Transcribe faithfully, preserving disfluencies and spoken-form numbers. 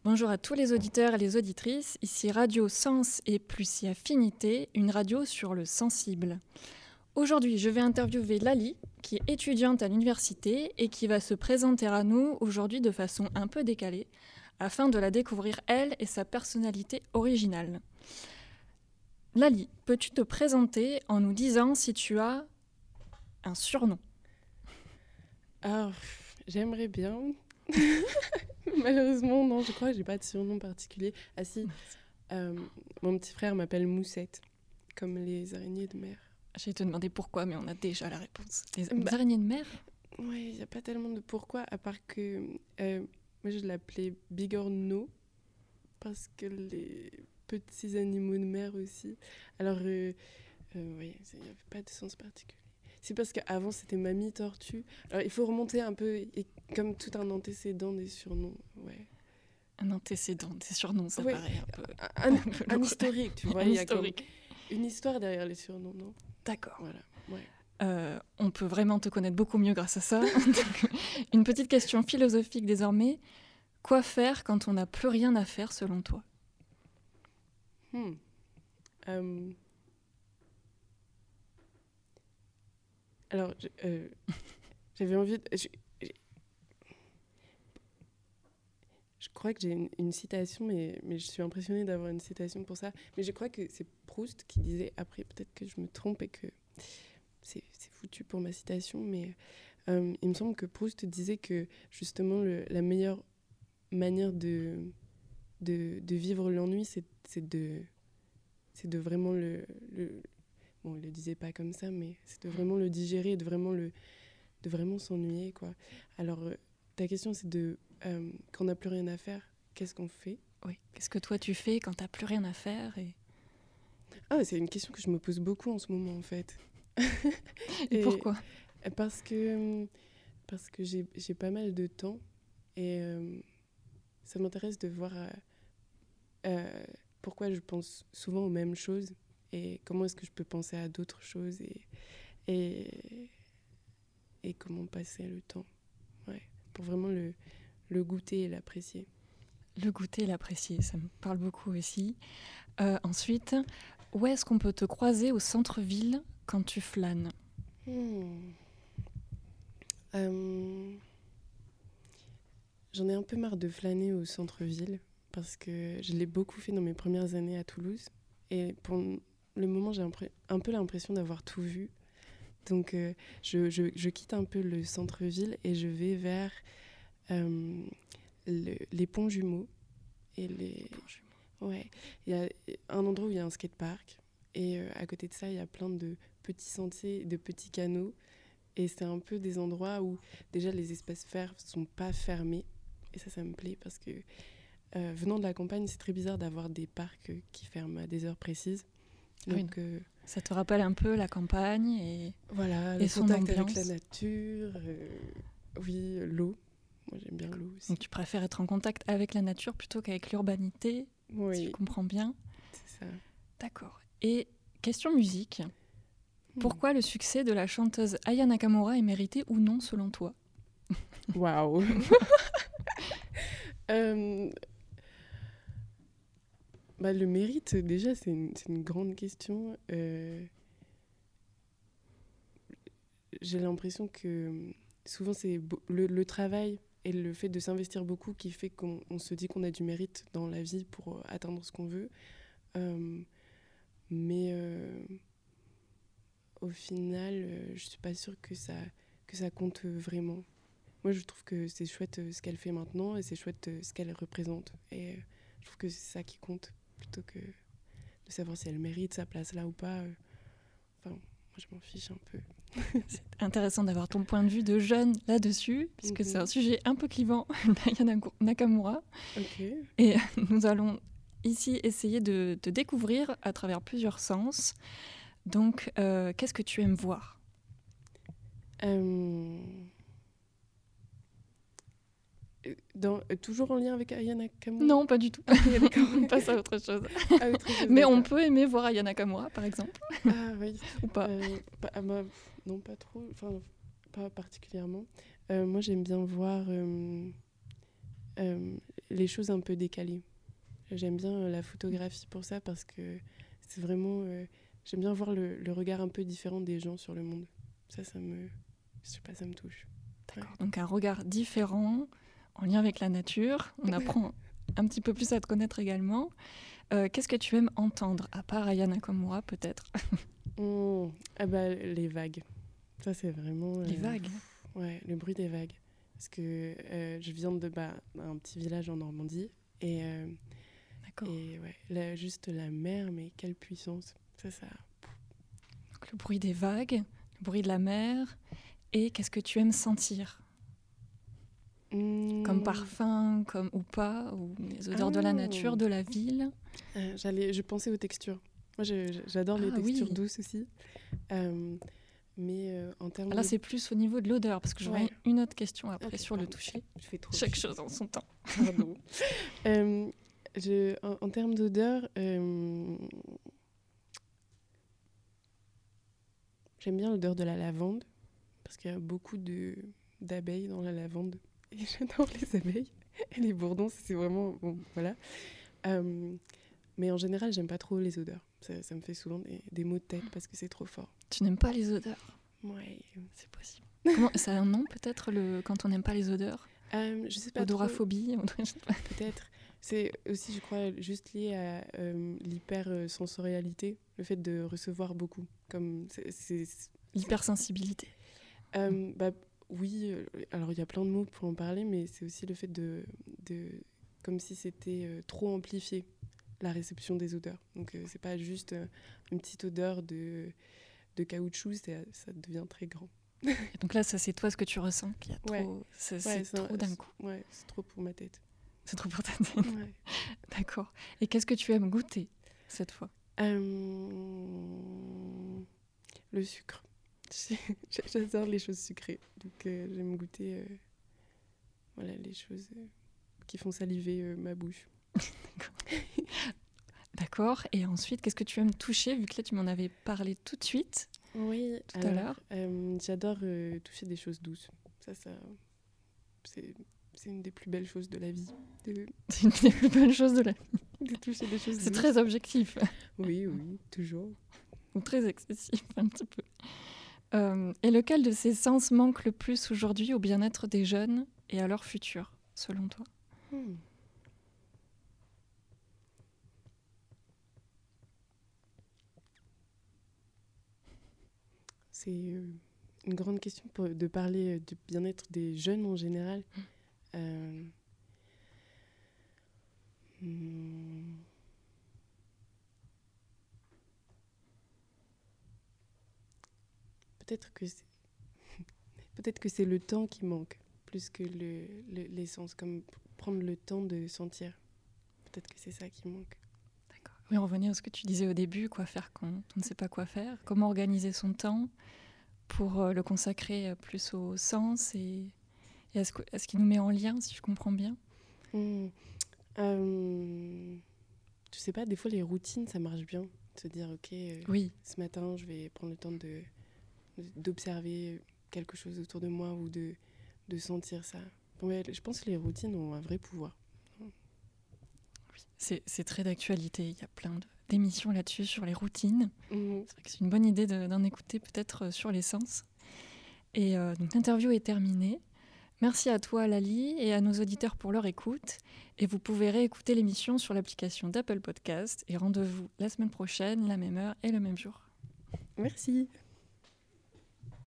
Bonjour à tous les auditeurs et les auditrices, ici Radio Sens et Plus si Affinité, une radio sur le sensible. Aujourd'hui, je vais interviewer Lali, qui est étudiante à l'université et qui va se présenter à nous aujourd'hui de façon un peu décalée, afin de la découvrir elle et sa personnalité originale. Lali, peux-tu te présenter en nous disant si tu as un surnom ? Ah, j'aimerais bien. Malheureusement, non, je crois que j'ai pas de surnom particulier. Ah si, euh, mon petit frère m'appelle Moussette, comme les araignées de mer. J'ai te demander pourquoi, mais on a déjà la réponse. Les Bah, araignées de mer ? Ouais, il n'y a pas tellement de pourquoi, à part que euh, moi je l'appelais Bigorneau, parce que les petits animaux de mer aussi. Alors, euh, euh, oui, il n'y avait pas de sens particulier. C'est parce qu'avant, c'était Mamie Tortue. Alors, il faut remonter un peu, et comme tout un antécédent des surnoms, ouais. Un antécédent, des surnoms, ça Ouais, paraît un peu... Un, un peu un lourd. historique, tu vois. Un Il y a comme historique. une histoire derrière les surnoms, non ? D'accord. Voilà, ouais. Euh, on peut vraiment te connaître beaucoup mieux grâce à ça. Donc, une petite question philosophique désormais. Quoi faire quand on n'a plus rien à faire selon toi ? Hmm. Euh... Alors, je, euh, j'avais envie de... Je, je... je crois que j'ai une, une citation, mais, mais je suis impressionnée d'avoir une citation pour ça. Mais je crois que c'est Proust qui disait, après peut-être que je me trompe et que c'est, c'est foutu pour ma citation, mais euh, il me semble que Proust disait que justement le, la meilleure manière de, de, de vivre l'ennui, c'est, c'est, de, c'est de vraiment le... le Bon, il le disait pas comme ça, mais c'est de vraiment le digérer et de vraiment, le, de vraiment s'ennuyer, quoi. Alors, euh, ta question, c'est de... Euh, quand on n'a plus rien à faire, qu'est-ce qu'on fait ? Oui. Qu'est-ce que toi tu fais quand t'as plus rien à faire et... Ah, c'est une question que je me pose beaucoup en ce moment, en fait. et, et pourquoi ? Parce que, parce que j'ai, j'ai pas mal de temps et euh, ça m'intéresse de voir euh, euh, pourquoi je pense souvent aux mêmes choses et comment est-ce que je peux penser à d'autres choses et, et, et comment passer le temps, ouais, pour vraiment le, le goûter et l'apprécier. Le goûter et l'apprécier, ça me parle beaucoup aussi. Euh, ensuite, où est-ce qu'on peut te croiser au centre-ville quand tu flânes ? hmm. euh, J'en ai un peu marre de flâner au centre-ville parce que je l'ai beaucoup fait dans mes premières années à Toulouse et pour le moment j'ai un peu l'impression d'avoir tout vu. Donc euh, je, je, je quitte un peu le centre-ville et je vais vers euh, le, les ponts jumeaux. Et les... ouais. Il y a un endroit où il y a un skatepark et euh, à côté de ça il y a plein de petits sentiers, de petits canaux et c'est un peu des endroits où déjà les espaces verts ne sont pas fermés et ça ça me plaît parce que euh, venant de la campagne c'est très bizarre d'avoir des parcs qui ferment à des heures précises. Donc, oui. euh, ça te rappelle un peu la campagne et, voilà, et le son contact ambiance. avec la nature, euh, oui, l'eau. Moi, j'aime bien l'eau aussi. Donc, tu préfères être en contact avec la nature plutôt qu'avec l'urbanité, oui, si je comprends bien. C'est ça. D'accord. Et question musique. Hmm. Pourquoi le succès de la chanteuse Aya Nakamura est mérité ou non selon toi ? Waouh. euh, bah, le mérite, déjà, c'est une, c'est une grande question. Euh, j'ai l'impression que souvent, c'est bo- le, le travail et le fait de s'investir beaucoup qui fait qu'on on se dit qu'on a du mérite dans la vie pour atteindre ce qu'on veut. Euh, mais euh, au final, euh, je suis pas sûre que ça, que ça compte vraiment. Moi, je trouve que c'est chouette euh, ce qu'elle fait maintenant et c'est chouette euh, ce qu'elle représente. Et euh, je trouve que c'est ça qui compte plutôt que de savoir si elle mérite sa place là ou pas. Euh. Enfin, moi, je m'en fiche un peu. C'est intéressant d'avoir ton point de vue de jeune là-dessus, puisque mm-hmm. c'est un sujet un peu clivant d'Aya Nakamura. Okay. Et nous allons ici essayer de te découvrir à travers plusieurs sens. Donc, euh, qu'est-ce que tu aimes voir ? euh... Dans, euh, toujours en lien avec Aya Nakamura ? Non, pas du tout. Okay, d'accord. On passe à autre chose. À autre chose Mais d'accord. on peut aimer voir Aya Nakamura, par exemple. Ah oui. Ou pas euh, pas, ah, bah, non, pas trop. Enfin, pas particulièrement. Euh, moi, j'aime bien voir... Euh, euh, les choses un peu décalées. J'aime bien euh, la photographie pour ça parce que c'est vraiment... Euh, j'aime bien voir le, le regard un peu différent des gens sur le monde. Ça, ça me... Je sais pas, ça me touche. D'accord. Ouais. Donc un regard différent, en lien avec la nature. On apprend un petit peu plus à te connaître également. Euh, qu'est-ce que tu aimes entendre, à part Aya Nakamura, peut-être? mmh. Ah bah, les vagues. Ça, c'est vraiment... Euh... Les vagues? Ouais, le bruit des vagues. Parce que euh, je viens de bah, un petit village en Normandie. Et, euh, D'accord. Et ouais, là, juste la mer, mais quelle puissance. Ça, ça... Donc, le bruit des vagues, le bruit de la mer. Et qu'est-ce que tu aimes sentir? Mmh. Comme parfum, comme ou pas, ou les odeurs ah. de la nature, de la ville. Euh, j'allais, je pensais aux textures. Moi, je, j'adore ah, les textures oui. douces aussi. Euh, mais euh, en termes Là, de... c'est plus au niveau de l'odeur, parce que j'aurais ouais. une autre question après okay, sur pardon. Le toucher. Je fais trop Chaque chose en son temps. Pardon. euh, je, en, en termes d'odeur, euh, j'aime bien l'odeur de la lavande, parce qu'il y a beaucoup de, d'abeilles dans la lavande. Et j'adore les abeilles et les bourdons, c'est vraiment... Bon, voilà. Euh, mais en général, j'aime pas trop les odeurs. Ça, ça me fait souvent des, des maux de tête parce que c'est trop fort. Tu n'aimes pas les odeurs? Ouais. C'est possible. Comment, ça a un nom peut-être, le, quand on n'aime pas les odeurs? euh, Je sais pas. Odoraphobie? Peut-être. C'est aussi, je crois, juste lié à euh, l'hypersensorialité, le fait de recevoir beaucoup. Comme c'est, c'est, c'est... L'hypersensibilité. Euh, bah, oui, alors il y a plein de mots pour en parler, mais c'est aussi le fait de... de comme si c'était euh, trop amplifié, la réception des odeurs. Donc euh, c'est pas juste euh, une petite odeur de, de caoutchouc, c'est, ça devient très grand. Et donc là, ça c'est toi ce que tu ressens, qu'il y a trop, ouais. c'est, ouais, c'est c'est trop un, d'un coup. Ouais, c'est trop pour ma tête. C'est trop pour ta tête. Ouais. D'accord. Et qu'est-ce que tu aimes goûter cette fois? euh, Le sucre. J'adore les choses sucrées, donc euh, j'aime goûter euh, voilà, les choses euh, qui font saliver euh, ma bouche. D'accord. D'accord. Et ensuite, qu'est-ce que tu aimes toucher, vu que là tu m'en avais parlé tout de suite? Oui, tout alors, à l'heure. Euh, j'adore euh, toucher des choses douces. Ça, ça, c'est, c'est une des plus belles choses de la vie. De... C'est une des plus belles choses de la vie. De toucher des choses c'est douces. très objectif. Oui, oui, toujours. Ou très excessif, un petit peu. Euh, et lequel de ces sens manque le plus aujourd'hui au bien-être des jeunes et à leur futur, selon toi? hmm. C'est une grande question pour, de parler du bien-être des jeunes en général. Mmh. Euh, hmm. Peut-être que c'est... Peut-être que c'est le temps qui manque, plus que le, le, l'essence, comme prendre le temps de sentir. Peut-être que c'est ça qui manque. D'accord. Oui, on revenait à ce que tu disais au début, quoi faire quand on ne sait pas quoi faire, comment organiser son temps pour euh, le consacrer plus au sens et, et à, ce, à ce qui nous met en lien, si je comprends bien. Mmh. Euh, je sais pas, des fois les routines, ça marche bien. De se dire, ok, euh, oui. ce matin, je vais prendre le temps de, d'observer quelque chose autour de moi ou de, de sentir ça. Ouais, je pense que les routines ont un vrai pouvoir. Oui, c'est, c'est très d'actualité. Il y a plein de, d'émissions là-dessus sur les routines. Mmh. C'est vrai que c'est une bonne idée de, d'en écouter peut-être sur les sens. Et euh, donc l'interview est terminée. Merci à toi Lali et à nos auditeurs pour leur écoute. Et vous pouvez réécouter l'émission sur l'application d'Apple Podcast. Et rendez-vous la semaine prochaine, la même heure et le même jour. Merci.